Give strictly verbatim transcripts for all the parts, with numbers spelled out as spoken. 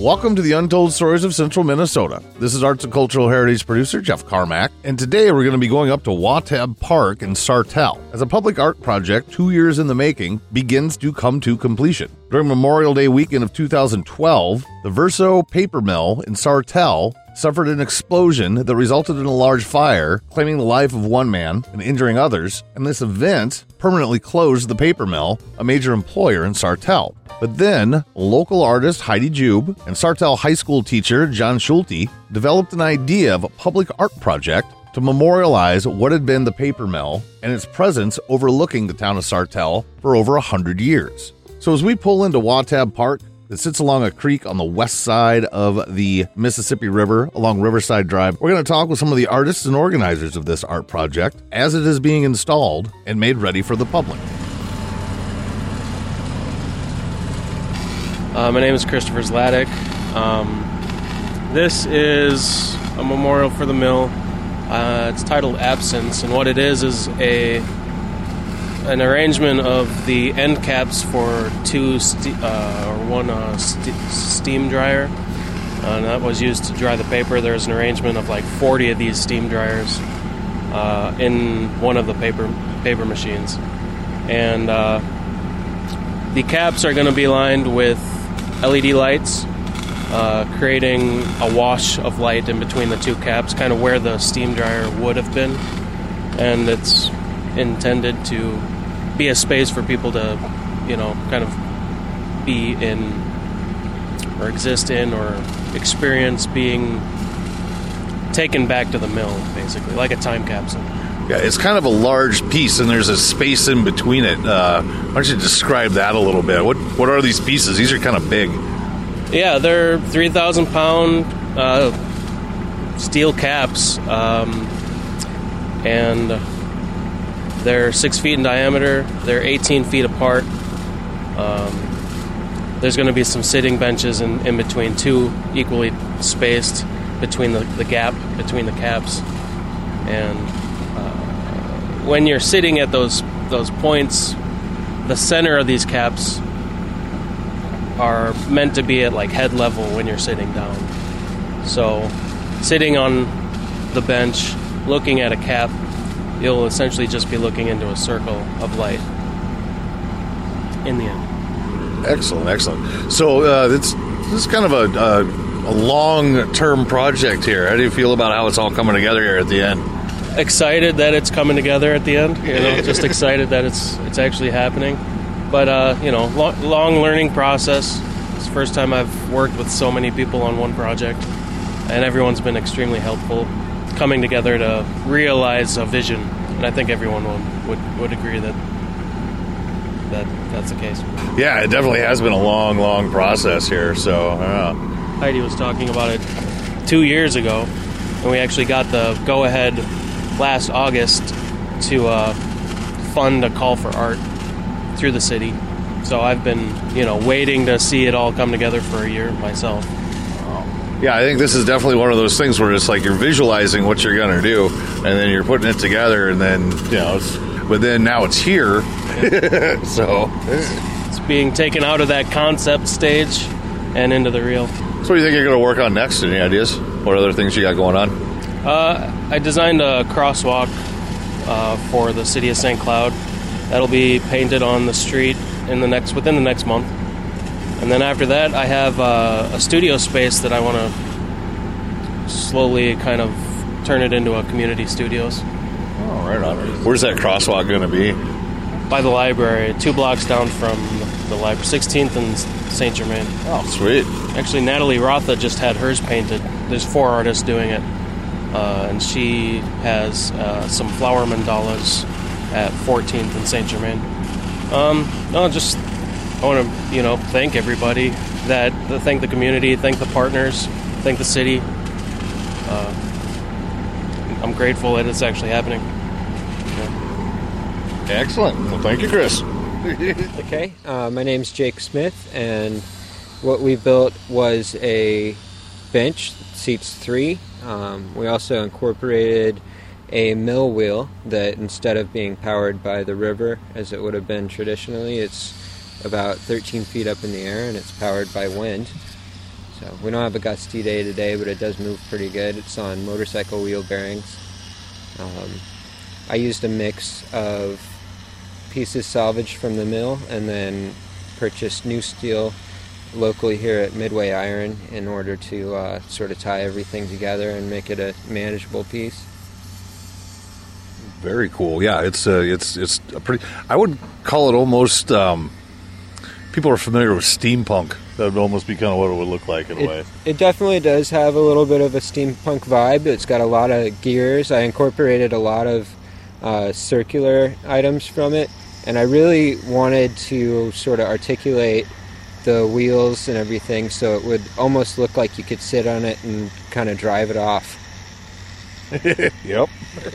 Welcome to the Untold Stories of Central Minnesota. This is Arts and Cultural Heritage producer Jeff Carmack, and today we're going to be going up to Watab Park in Sartell as a public art project two years in the making begins to come to completion. During Memorial Day weekend of two thousand twelve, the Verso Paper Mill in Sartell suffered an explosion that resulted in a large fire, claiming the life of one man and injuring others, and this event permanently closed the paper mill, a major employer in Sartell. But then, local artist Heidi Jube and Sartell High School teacher John Schulte developed an idea of a public art project to memorialize what had been the paper mill and its presence overlooking the town of Sartell for over one hundred years. So as we pull into Watab Park, that sits along a creek on the west side of the Mississippi River along Riverside Drive, we're going to talk with some of the artists and organizers of this art project as it is being installed and made ready for the public. Uh, my name is Christopher Zlatic. Um, this is a memorial for the mill. Uh, it's titled Absence, and what it is is a an arrangement of the end caps for two ste- uh, or one uh, st- steam dryer, uh, and that was used to dry the paper. There's an arrangement of like forty of these steam dryers uh, in one of the paper paper machines, and uh, the caps are going to be lined with L E D lights, uh, creating a wash of light in between the two caps, kind of where the steam dryer would have been, and it's intended to be a space for people to, you know, kind of be in or exist in or experience being taken back to the mill, basically, like a time capsule. Yeah, it's kind of a large piece, and there's a space in between it. Uh, why don't you describe that a little bit? What what are these pieces? These are kind of big. Yeah, they're three thousand pound uh, steel caps, um, and they're six feet in diameter. They're eighteen feet apart. Um, there's going to be some sitting benches in, in between, two equally spaced between the, the gap between the caps. And uh, when you're sitting at those those points, the center of these caps are meant to be at like head level when you're sitting down. So, sitting on the bench, looking at a cap, you'll essentially just be looking into a circle of light in the end. Excellent, excellent. So uh, it's, this is kind of a, a, a long-term project here. How do you feel about how it's all coming together here at the end? Excited that it's coming together at the end. You know, just excited that it's it's actually happening. But, uh, you know, long, long learning process. It's the first time I've worked with so many people on one project, and everyone's been extremely helpful, coming together to realize a vision, and I think everyone would, would, would agree that that that's the case. Yeah, it definitely has been a long, long process here, so uh. Heidi was talking about it two years ago, and we actually got the go-ahead last August to uh, fund a call for art through the city. So I've been, you know, waiting to see it all come together for a year myself. Yeah, I think this is definitely one of those things where it's like you're visualizing what you're going to do, and then you're putting it together, and then, you know, it's, but then now it's here. Yeah. So it's being taken out of that concept stage and into the real. So what do you think you're going to work on next? Any ideas? What other things you got going on? Uh, I designed a crosswalk uh, for the city of Saint Cloud. That'll be painted on the street in the next within the next month. And then after that, I have uh, a studio space that I want to slowly kind of turn it into a community studios. Oh, right on. Where's that crosswalk going to be? By the library, two blocks down from the library, sixteenth and Saint Germain. Oh, sweet. Actually, Natalie Rotha just had hers painted. There's four artists doing it. Uh, and she has uh, some flower mandalas at fourteenth and Saint Germain. Um, no, just... I want to, you know, thank everybody, that thank the community, thank the partners, thank the city. Uh, I'm grateful that it's actually happening. Yeah. Excellent. Well, thank you, Chris. Okay, uh, my name's Jake Smith, and what we built was a bench that seats three. Um, we also incorporated a mill wheel that, instead of being powered by the river as it would have been traditionally, it's about thirteen feet up in the air, and it's powered by wind. So we don't have a gusty day today, but it does move pretty good. It's on motorcycle wheel bearings. Um, I used a mix of pieces salvaged from the mill and then purchased new steel locally here at Midway Iron in order to uh, sort of tie everything together and make it a manageable piece. Very cool. Yeah, it's uh, it's it's a pretty. I would call it almost. Um, people are familiar with steampunk. That would almost be kind of what it would look like in a it, way. It definitely does have a little bit of a steampunk vibe. It's got a lot of gears. I incorporated a lot of uh, circular items from it, and I really wanted to sort of articulate the wheels and everything so it would almost look like you could sit on it and kind of drive it off. Yep.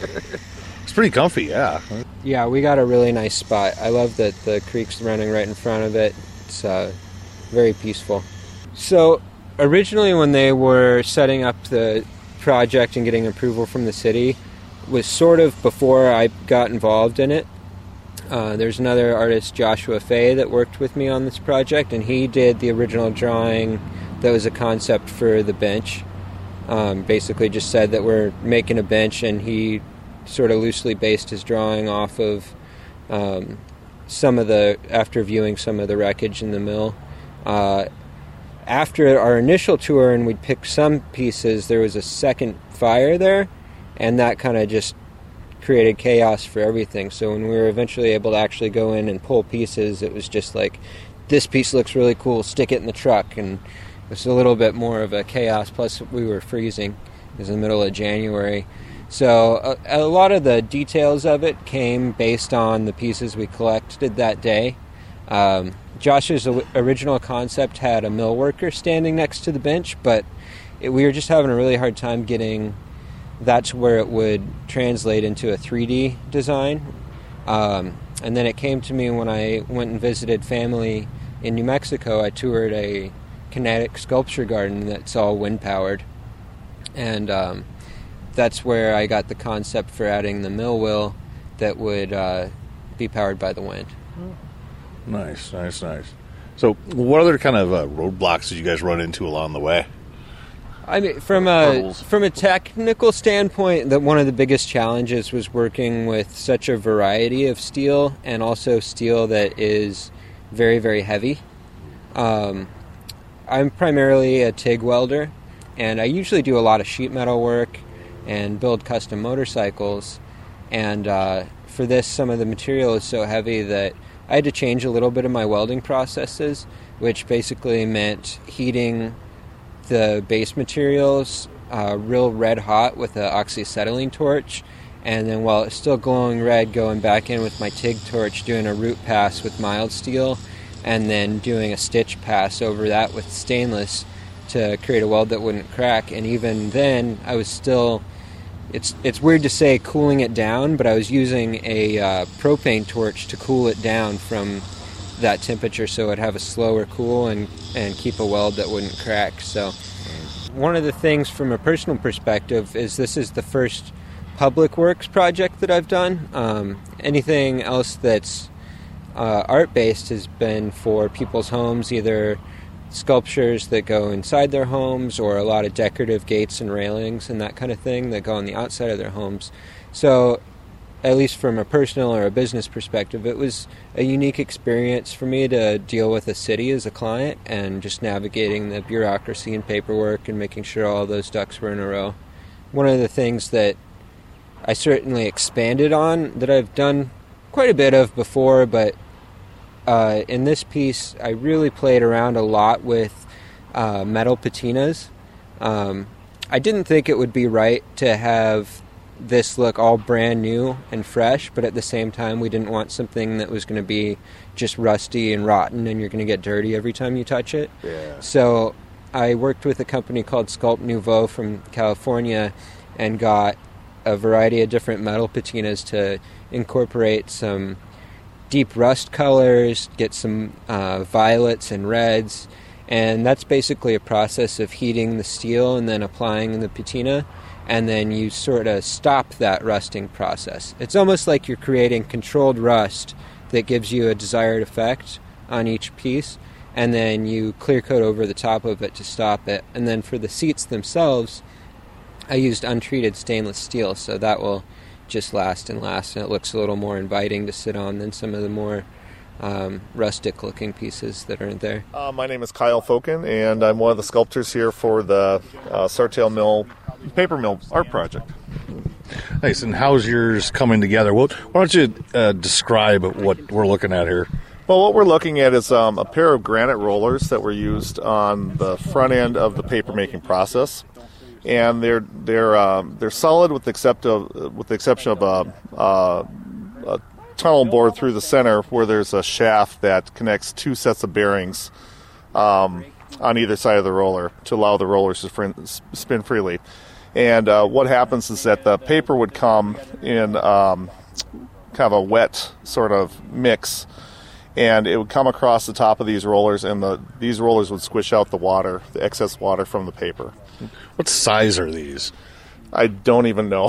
It's pretty comfy, yeah. Yeah, we got a really nice spot. I love that the creek's running right in front of it. It's uh, very peaceful. So originally when they were setting up the project and getting approval from the city was sort of before I got involved in it. Uh, there's another artist, Joshua Fay, that worked with me on this project, and he did the original drawing that was a concept for the bench. Um, basically just said that we're making a bench, and he sort of loosely based his drawing off of um, some of the, after viewing some of the wreckage in the mill. Uh, after our initial tour and we'd picked some pieces, there was a second fire there, and that kind of just created chaos for everything. So when we were eventually able to actually go in and pull pieces, it was just like, this piece looks really cool, stick it in the truck, and it was a little bit more of a chaos. Plus we were freezing. It was in the middle of January. So a, a lot of the details of it came based on the pieces we collected that day. Um, Josh's original concept had a mill worker standing next to the bench, but it, we were just having a really hard time getting that's where it would translate into a three D design. Um, and then it came to me when I went and visited family in New Mexico. I toured a kinetic sculpture garden that's all wind-powered. And um, that's where I got the concept for adding the mill wheel that would uh, be powered by the wind. Nice, nice, nice. So what other kind of uh, roadblocks did you guys run into along the way? I mean, from a from a technical standpoint, that one of the biggest challenges was working with such a variety of steel, and also steel that is very, very heavy. Um, I'm primarily a TIG welder, and I usually do a lot of sheet metal work and build custom motorcycles. And uh, for this, some of the material is so heavy that I had to change a little bit of my welding processes, which basically meant heating the base materials uh, real red hot with an oxyacetylene torch, and then while it's still glowing red, going back in with my TIG torch, doing a root pass with mild steel, and then doing a stitch pass over that with stainless to create a weld that wouldn't crack. And even then, I was still, it's it's weird to say cooling it down, but I was using a uh, propane torch to cool it down from that temperature so it'd have a slower cool and, and keep a weld that wouldn't crack. So one of the things from a personal perspective is this is the first public works project that I've done. Um, anything else that's uh, art-based has been for people's homes, either sculptures that go inside their homes or a lot of decorative gates and railings and that kind of thing that go on the outside of their homes. So at least from a personal or a business perspective, it was a unique experience for me to deal with a city as a client and just navigating the bureaucracy and paperwork and making sure all those ducks were in a row. One of the things that I certainly expanded on that I've done quite a bit of before, but uh, in this piece I really played around a lot with uh, metal patinas. Um, I didn't think it would be right to have this look all brand new and fresh, but at the same time we didn't want something that was going to be just rusty and rotten and you're going to get dirty every time you touch it. Yeah. So I worked with a company called Sculpt Nouveau from California and got a variety of different metal patinas to incorporate some deep rust colors, get some uh, violets and reds, and that's basically a process of heating the steel and then applying the patina, and then you sort of stop that rusting process. It's almost like you're creating controlled rust that gives you a desired effect on each piece, and then you clear coat over the top of it to stop it. And then for the seats themselves, I used untreated stainless steel, so that will just last and last, and it looks a little more inviting to sit on than some of the more um, rustic-looking pieces that are there. Uh, my name is Kyle Foken, and I'm one of the sculptors here for the uh, Sartell Mill Paper Mill Art Project. Nice. And how's yours coming together? Well, why don't you uh, describe what we're looking at here? Well, what we're looking at is um, a pair of granite rollers that were used on the front end of the paper making process, and they're they're um, they're solid with the except of with the exception of a, a, a tunnel bored through the center where there's a shaft that connects two sets of bearings um, on either side of the roller to allow the rollers to fr- spin freely. And uh, what happens is that the paper would come in um, kind of a wet sort of mix, and it would come across the top of these rollers, and the these rollers would squish out the water, the excess water from the paper. What size are these? I don't even know.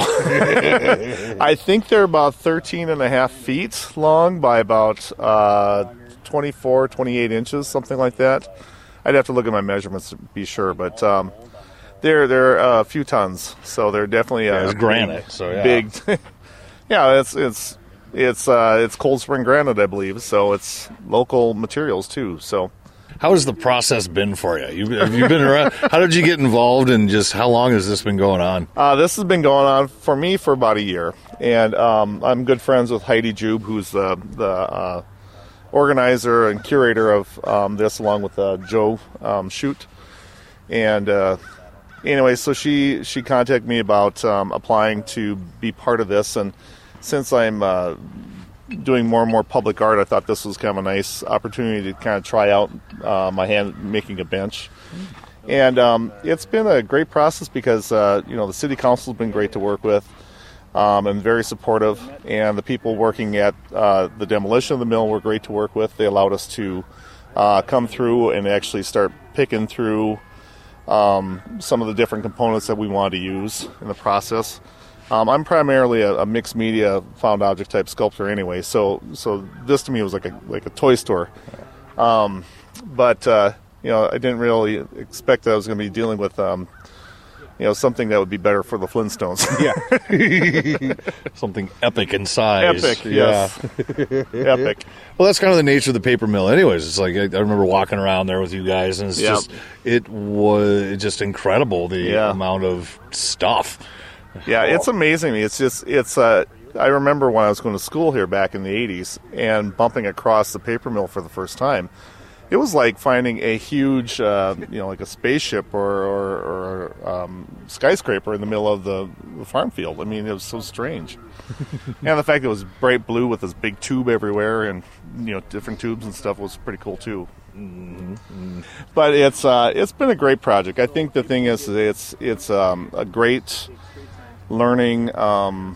I think they're about thirteen and a half feet long by about uh, twenty-four, twenty-eight inches, something like that. I'd have to look at my measurements to be sure, but um, they're they're uh, a few tons, so they're definitely uh, yeah, it's granite, so yeah. big. yeah, it's it's it's uh, it's Cold Spring granite, I believe. So it's local materials too. So. How has the process been for you? you have you been around? How did you get involved, and just how long has this been going on? Uh, this has been going on for me for about a year, and um, I'm good friends with Heidi Jube, who's the the uh, organizer and curator of um, this, along with uh, Joe um, Shute. And uh, anyway, so she she contacted me about um, applying to be part of this, and since I'm uh, doing more and more public art, I thought this was kind of a nice opportunity to kind of try out uh, my hand making a bench. And um, it's been a great process because uh, you know the city council's been great to work with um, and very supportive, and the people working at uh, the demolition of the mill were great to work with. They allowed us to uh, come through and actually start picking through um, some of the different components that we wanted to use in the process. Um, I'm primarily a, a mixed media found object type sculptor anyway, so so this to me was like a like a toy store. Um, but uh, you know, I didn't really expect that I was going to be dealing with um, you know something that would be better for the Flintstones. Yeah, something epic in size. Epic, yes, yeah. Epic. Well, that's kind of the nature of the paper mill, anyways. It's like I, I remember walking around there with you guys, and it's yep. just it was just incredible the yeah. amount of stuff. Yeah, it's amazing. It's just, it's, uh, I remember when I was going to school here back in the eighties and bumping across the paper mill for the first time. It was like finding a huge, uh, you know, like a spaceship or, or, or um, skyscraper in the middle of the, the farm field. I mean, it was so strange. And the fact that it was bright blue with this big tube everywhere and, you know, different tubes and stuff was pretty cool too. Mm-hmm. But it's, uh, it's been a great project. I think the thing is, it's, it's um, a great learning um,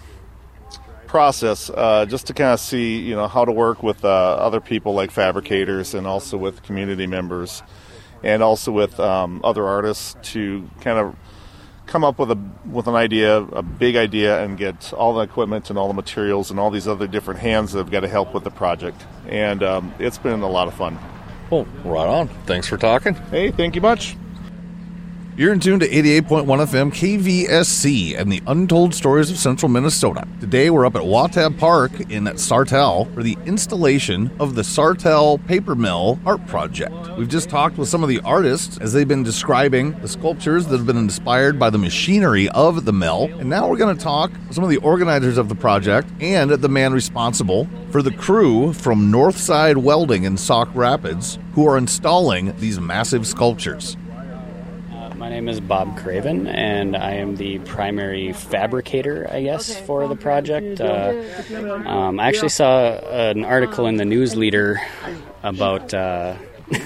process uh, just to kind of see, you know, how to work with uh, other people like fabricators and also with community members and also with um, other artists to kind of come up with a with an idea, a big idea, and get all the equipment and all the materials and all these other different hands that have got to help with the project. And um, it's been a lot of fun. Well, right on. Thanks for talking. Hey, thank you much. You're in tune to eighty-eight point one F M K V S C and the Untold Stories of Central Minnesota. Today we're up at Watab Park in Sartell for the installation of the Sartell Paper Mill Art Project. We've just talked with some of the artists as they've been describing the sculptures that have been inspired by the machinery of the mill. And now we're going to talk with some of the organizers of the project and the man responsible for the crew from Northside Welding in Sauk Rapids who are installing these massive sculptures. My name is Bob Craven, and I am the primary fabricator, I guess, for the project. Uh, um, I actually saw an article in the News Leader about... Uh,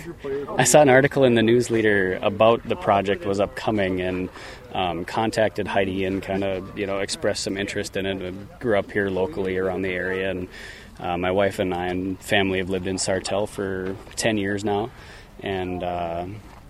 I saw an article in the News Leader about the project was upcoming, and um, contacted Heidi and kind of, you know, expressed some interest in it. I grew up here locally around the area, and uh, my wife and I and family have lived in Sartell for ten years now, and... Uh,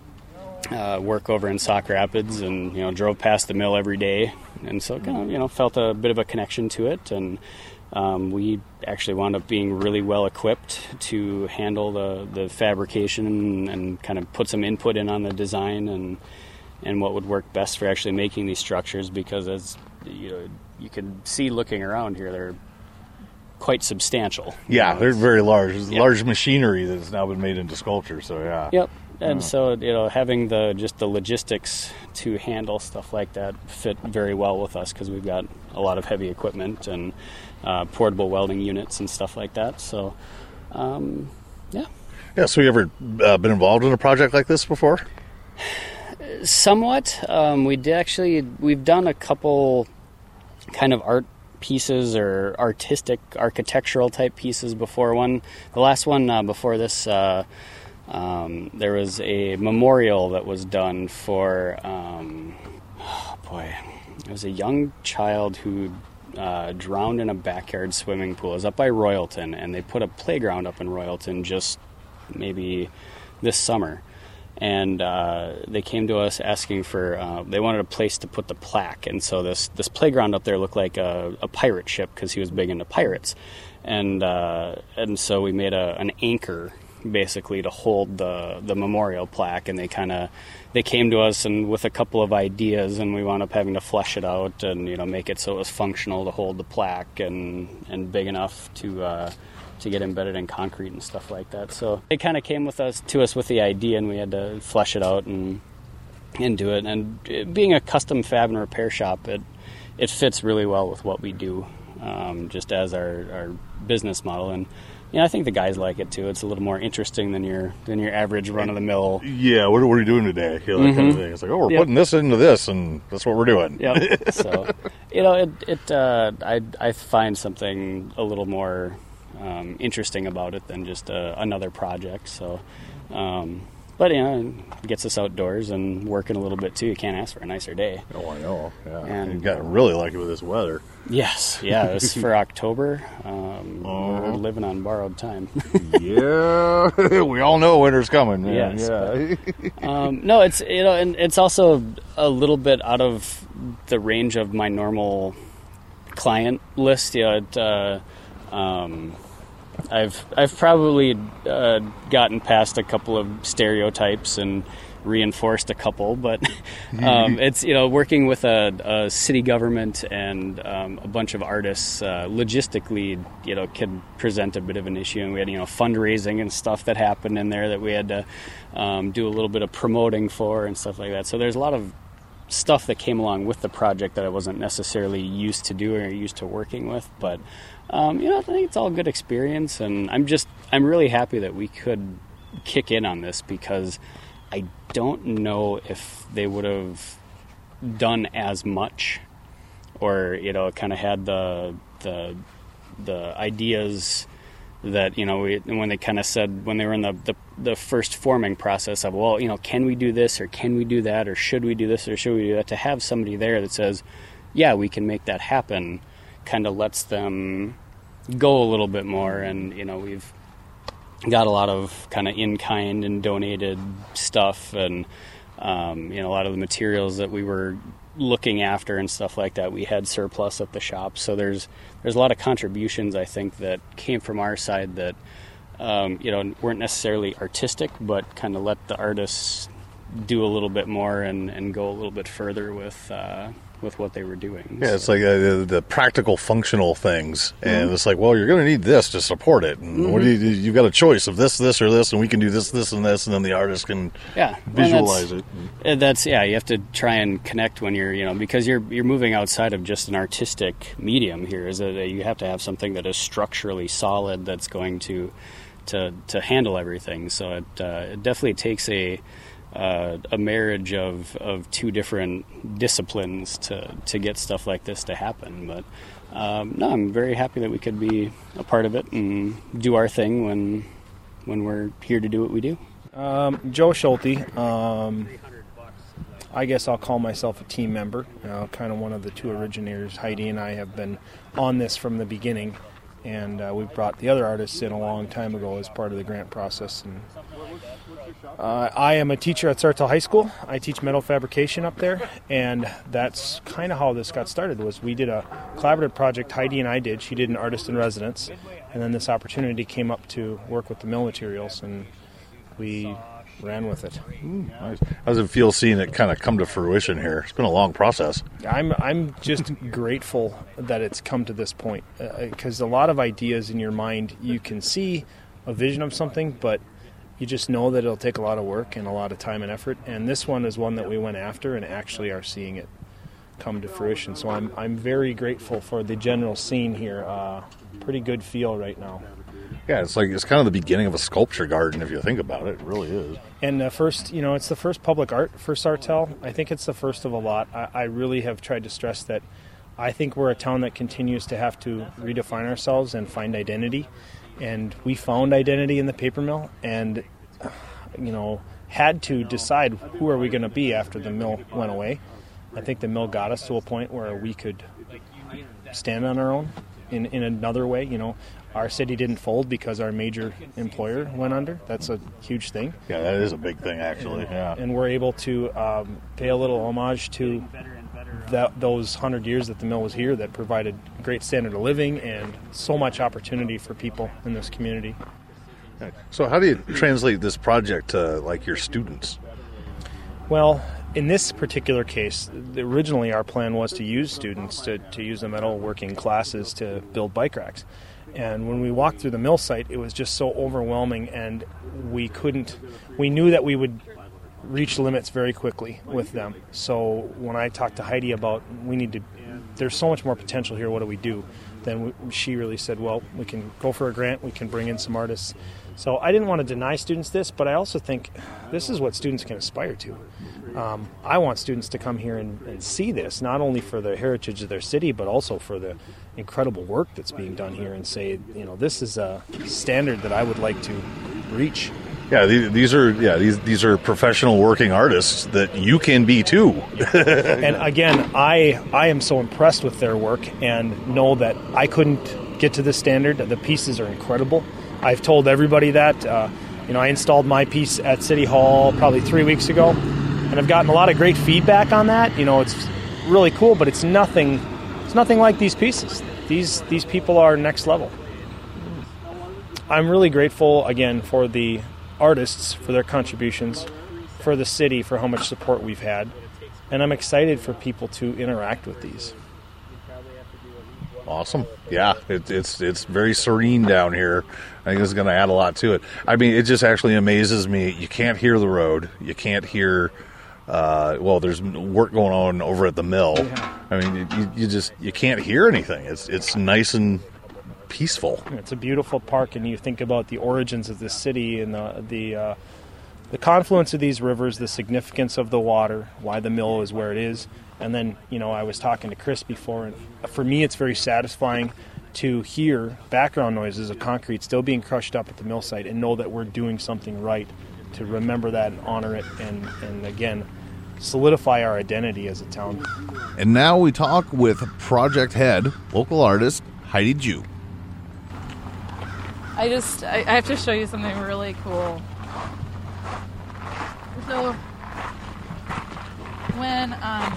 Uh, work over in Sauk Rapids, and you know drove past the mill every day, and so kind of you know felt a bit of a connection to it, and um, we actually wound up being really well equipped to handle the, the fabrication and, and kind of put some input in on the design and and what would work best for actually making these structures, because as you know, you can see looking around here, they're quite substantial. Yeah, they're very large. There's Yep. large machinery that's now been made into sculpture, so yeah. Yep. And Yeah. so, you know, having the just the logistics to handle stuff like that fit very well with us, because we've got a lot of heavy equipment and uh, portable welding units and stuff like that. So, um, yeah. Yeah, so you ever uh, been involved in a project like this before? Somewhat. Um, we did actually, we've done a couple kind of art pieces or artistic, architectural type pieces before. One, the last one uh, before this, uh, um, there was a memorial that was done for, um, oh boy, it was a young child who uh, drowned in a backyard swimming pool. It was up by Royalton, and they put a playground up in Royalton just maybe this summer. And uh, they came to us asking for, uh, they wanted a place to put the plaque. And so this, this playground up there looked like a, a pirate ship, because he was big into pirates. And uh, and so we made a, an anchor, basically, to hold the, the memorial plaque. And they kind of, they came to us and with a couple of ideas, and we wound up having to flesh it out and, you know, make it so it was functional to hold the plaque and, and big enough to... Uh, to get embedded in concrete and stuff like that. So it kind of came with us to us with the idea, and we had to flesh it out and and do it. And it, being a custom fab and repair shop, it it fits really well with what we do, um, just as our, our business model. And you know, I think the guys like it too. It's a little more interesting than your than your average run of the mill. Yeah, what, what are you doing today? You know, that Mm-hmm. kind of thing. It's like, oh, we're Yep. putting this into this, and that's what we're doing. Yep. So you know, it it uh, I I find something a little more Um, interesting about it than just uh, another project. So, um, but you know, it gets us outdoors and working a little bit too. You can't ask for a nicer day. Oh, I know. Yeah, And- you got to really like it with this weather. Yes, yeah. It's for October. Um, Uh-huh. We're living on borrowed time. Yeah, we all know winter's coming, man. Yes, yeah. um, no, it's you know, and it's also a little bit out of the range of my normal client list. You know, it, uh, um, I've I've probably uh, gotten past a couple of stereotypes and reinforced a couple, but um, it's you know working with a, a city government and um, a bunch of artists uh, logistically you know can present a bit of an issue, and we had you know fundraising and stuff that happened in there that we had to um, do a little bit of promoting for and stuff like that. So there's a lot of stuff that came along with the project that I wasn't necessarily used to doing or used to working with, but um, you know I think it's all a good experience, and I'm just I'm really happy that we could kick in on this, because I don't know if they would have done as much, or you know kind of had the the the ideas that you know we, when they kind of said when they were in the, the the first forming process of, well, you know can we do this or can we do that or should we do this or should we do that, to have somebody there that says yeah we can make that happen kind of lets them go a little bit more. And you know we've got a lot of kind of in-kind and donated stuff, and um, you know a lot of the materials that we were looking after and stuff like that we had surplus at the shop. So there's there's a lot of contributions I think that came from our side that um, you know weren't necessarily artistic, but kind of let the artists do a little bit more and, and go a little bit further with uh, with what they were doing. Yeah, So- it's like uh, the, the practical, functional things, and it's like, well, you're going to need this to support it. And what do you? You've got a choice of this, this, or this, and we can do this, this, and this, and then the artist can yeah, visualize and it. that's, uh, That's yeah. You have to try and connect when you're you know because you're you're moving outside of just an artistic medium here. Is that you have to have something that is structurally solid that's going to to to handle everything. So it uh, it definitely takes a Uh, a marriage of, of two different disciplines to, to get stuff like this to happen. But um, no, I'm very happy that we could be a part of it and do our thing when when we're here to do what we do. Um, Joe Schulte. Um, I guess I'll call myself a team member. Uh, kind of one of the two originators. Heidi and I have been on this from the beginning, and uh, we brought the other artists in a long time ago as part of the grant process. And uh, I am a teacher at Sartell High School. I teach metal fabrication up there, and that's kind of how this got started. Was we did a collaborative project. Heidi and I did. She did an artist in residence, and then this opportunity came up to work with the mill materials, and we ran with it. Ooh, nice. How does it feel seeing it kind of come to fruition here? It's been a long process. I'm I'm just grateful that it's come to this point, because uh, a lot of ideas in your mind, you can see a vision of something, but you just know that it'll take a lot of work and a lot of time and effort. And this one is one that we went after and actually are seeing it come to fruition. So I'm I'm very grateful for the general scene here. Uh, pretty good feel right now. Yeah, it's like it's kind of the beginning of a sculpture garden if you think about it. It really is. And the first, you know, it's the first public art for Sartell. I think it's the first of a lot. I, I really have tried to stress that I think we're a town that continues to have to redefine ourselves and find identity. And we found identity in the paper mill and, you know, had to decide who are we going to be after the mill went away. I think the mill got us to a point where we could stand on our own in, in another way, you know. Our city didn't fold because our major employer went under. That's a huge thing. Yeah, that is a big thing, actually. And, yeah. and we're able to um, pay a little homage to that, those hundred years that the mill was here that provided a great standard of living and so much opportunity for people in this community. So how do you translate this project to, like, your students? Well, in this particular case, originally our plan was to use students to, to use the metalworking classes to build bike racks. And when we walked through the mill site, it was just so overwhelming, and we couldn't, we knew that we would reach limits very quickly with them. So when I talked to Heidi about, we need to, there's so much more potential here, what do we do? Then we, she really said, well, we can go for a grant, we can bring in some artists. So I didn't want to deny students this, but I also think this is what students can aspire to. Um, I want students to come here and, and see this, not only for the heritage of their city, but also for the incredible work that's being done here, and say, you know, this is a standard that I would like to reach. Yeah, these are yeah these these are professional working artists that you can be too. And again, I I am so impressed with their work and know that I couldn't get to this standard. The pieces are incredible. I've told everybody that. Uh, you know, I installed my piece at City Hall probably three weeks ago, and I've gotten a lot of great feedback on that. You know, it's really cool, but it's nothing. It's nothing like these pieces. These these people are next level. I'm really grateful again for the artists, for their contributions, for the city, for how much support we've had, and I'm excited for people to interact with these. Awesome. Yeah, it, it's it's very serene down here. I think this is going to add a lot to it. I mean, it just actually amazes me. You can't hear the road. You can't hear, uh, well, there's work going on over at the mill. Yeah. I mean, you, you just, you can't hear anything. It's it's nice and peaceful. It's a beautiful park, and you think about the origins of this city and the the uh, the confluence of these rivers, the significance of the water, why the mill is where it is. And then, you know, I was talking to Chris before, and for me it's very satisfying to hear background noises of concrete still being crushed up at the mill site and know that we're doing something right, to remember that and honor it, and, and again, solidify our identity as a town. And now we talk with project head, local artist, Heidi Jew. I just, I, I have to show you something really cool. So, when, um,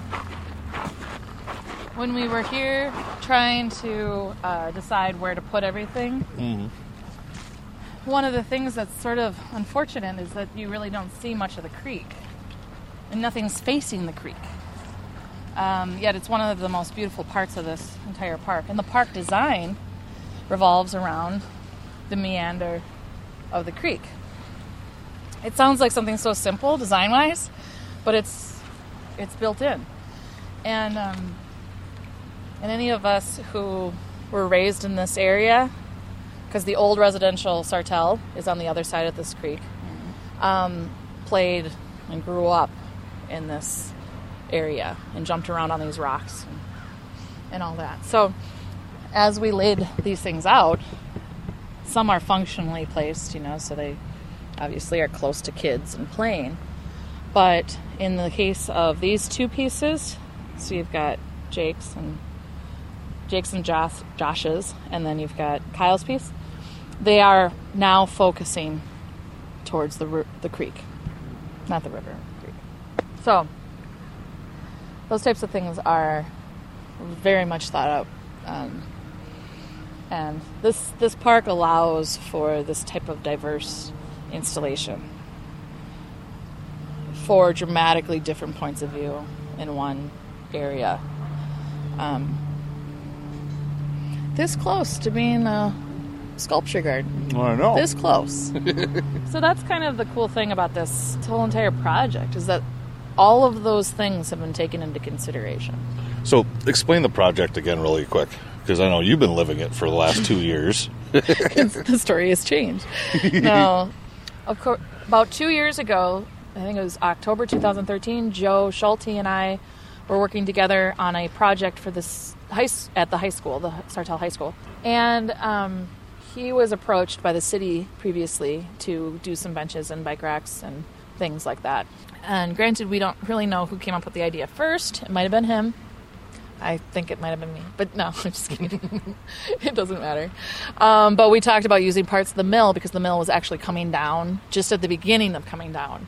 when we were here trying to uh, decide where to put everything, mm-hmm. one of the things that's sort of unfortunate is that you really don't see much of the creek, and nothing's facing the creek. Um, yet it's one of the most beautiful parts of this entire park. And the park design revolves around the meander of the creek. It sounds like something so simple design-wise, but it's it's built in. And um, and any of us who were raised in this area, because the old residential Sartell is on the other side of this creek, um, played and grew up in this area and jumped around on these rocks and, and all that. So as we laid these things out, some are functionally placed, you know, so they obviously are close to kids and playing. But in the case of these two pieces, so you've got Jake's and Jake's and Josh, Josh's, and then you've got Kyle's piece. They are now focusing towards the the creek, not the river, creek. So those types of things are very much thought out, um, and this this park allows for this type of diverse installation for dramatically different points of view in one area. Um, this close to being a sculpture garden. I know. This close. So that's kind of the cool thing about this whole entire project, is that all of those things have been taken into consideration. So explain the project again really quick, because I know you've been living it for the last two years. The story has changed. No, of course, about two years ago, I think it was October two thousand thirteen, Joe Schulte and I were working together on a project for this high, at the high school, the Sartell High School. And um, he was approached by the city previously to do some benches and bike racks and things like that. And granted, we don't really know who came up with the idea first. It might have been him. I think it might have been me. But no, I'm just kidding. It doesn't matter. Um, but we talked about using parts of the mill because the mill was actually coming down just at the beginning of coming down.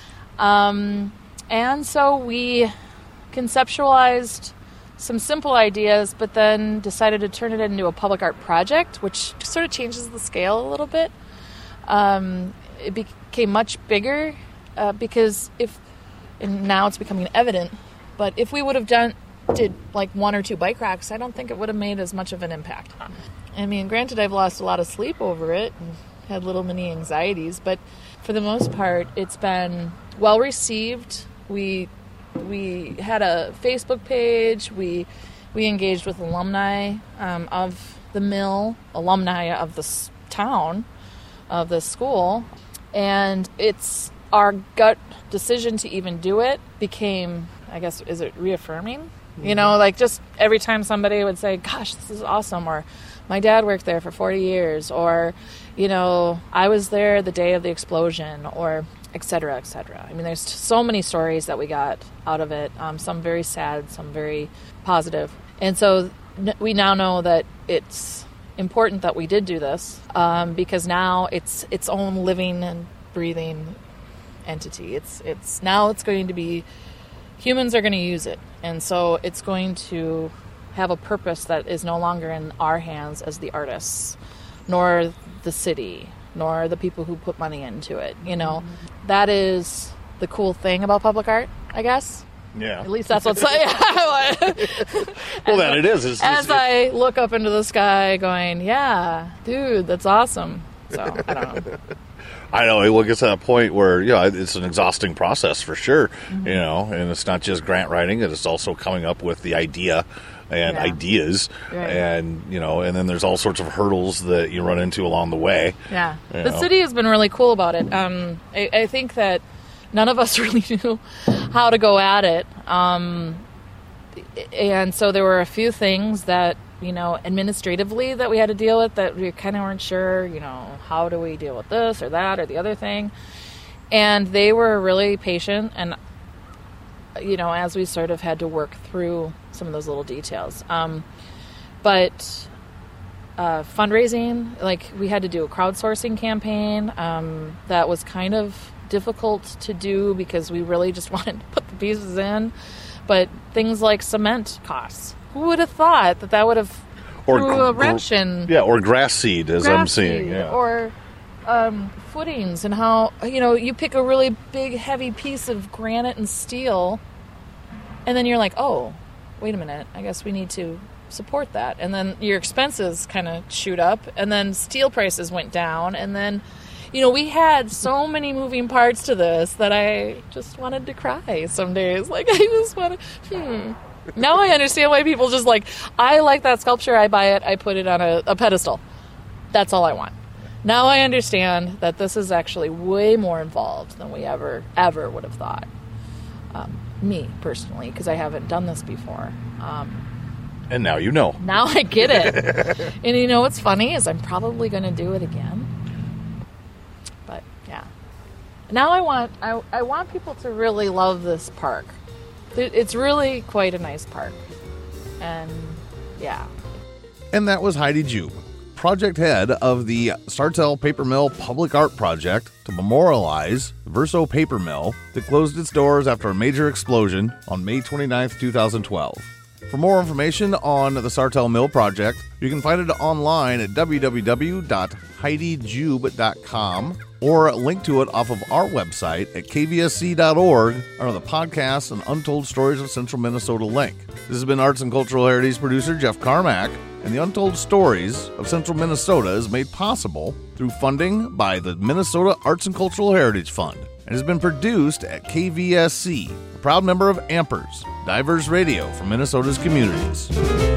Um, and so we conceptualized some simple ideas, but then decided to turn it into a public art project, which just sort of changes the scale a little bit. Um, it became much bigger uh, because if, and now it's becoming evident, but if we would have done did like one or two bike racks, I don't think it would have made as much of an impact. I mean, granted, I've lost a lot of sleep over it and had little mini anxieties, but for the most part, it's been well received. We we had a Facebook page. We we engaged with alumni um, of the mill, alumni of this town, of this school, and it's our gut decision to even do it became, I guess, is it reaffirming? Mm-hmm. You know, like just every time somebody would say, "Gosh, this is awesome," or "My dad worked there for forty years," or, you know, "I was there the day of the explosion," or et cetera, et cetera. I mean, there's so many stories that we got out of it, um, some very sad, some very positive. And so n- we now know that it's important that we did do this um, because now it's its own living and breathing entity. It's it's now it's going to be, humans are going to use it. And so it's going to have a purpose that is no longer in our hands as the artists, nor the city, nor the people who put money into it. You know, mm-hmm. That is the cool thing about public art, I guess. Yeah. At least that's what's... well, that it is. It's, as it's, I look up into the sky going, yeah, dude, that's awesome. So, I don't know. I know it will get to that point where, yeah, it's an exhausting process for sure, mm-hmm. you know, and it's not just grant writing, it's also coming up with the idea and yeah. ideas, right. and, you know, and then there's all sorts of hurdles that you run into along the way. Yeah. The know. City has been really cool about it. Um, I, I think that none of us really knew how to go at it. Um, and so there were a few things that, you know, administratively that we had to deal with that we kind of weren't sure, you know, how do we deal with this or that or the other thing. And they were really patient, and, you know, as we sort of had to work through some of those little details. Um, but uh, fundraising, like we had to do a crowdsourcing campaign um, that was kind of difficult to do because we really just wanted to put the pieces in. But things like cement costs. Who would have thought that that would have or threw a wrench in? Yeah, or grass seed, as grass I'm seeing. Seed, yeah. Or um, footings, and how, you know, you pick a really big, heavy piece of granite and steel, and then you're like, oh, wait a minute, I guess we need to support that. And then your expenses kind of shoot up, and then steel prices went down, and then, you know, we had so many moving parts to this that I just wanted to cry some days. Like, I just wanted, hmm. Now I understand why people just like, I like that sculpture, I buy it, I put it on a, a pedestal. That's all I want. Now I understand that this is actually way more involved than we ever, ever would have thought. Um, me, personally, because I haven't done this before. Um, and now you know. Now I get it. And you know what's funny is I'm probably going to do it again. But, yeah. Now I want, I, I want people to really love this park. It's really quite a nice park, and Yeah. And that was Heidi Jube, project head of the Sartell Paper Mill Public Art Project to memorialize the Verso Paper Mill that closed its doors after a major explosion on May twenty-ninth, twenty twelve. For more information on the Sartell Mill project, you can find it online at w w w dot heidi jube dot com or link to it off of our website at k v s c dot org under the podcast and Untold Stories of Central Minnesota link. This has been Arts and Cultural Heritage producer Jeff Carmack, and the Untold Stories of Central Minnesota is made possible through funding by the Minnesota Arts and Cultural Heritage Fund and has been produced at K V S C, a proud member of Ampers, Diverse Radio for Minnesota's communities.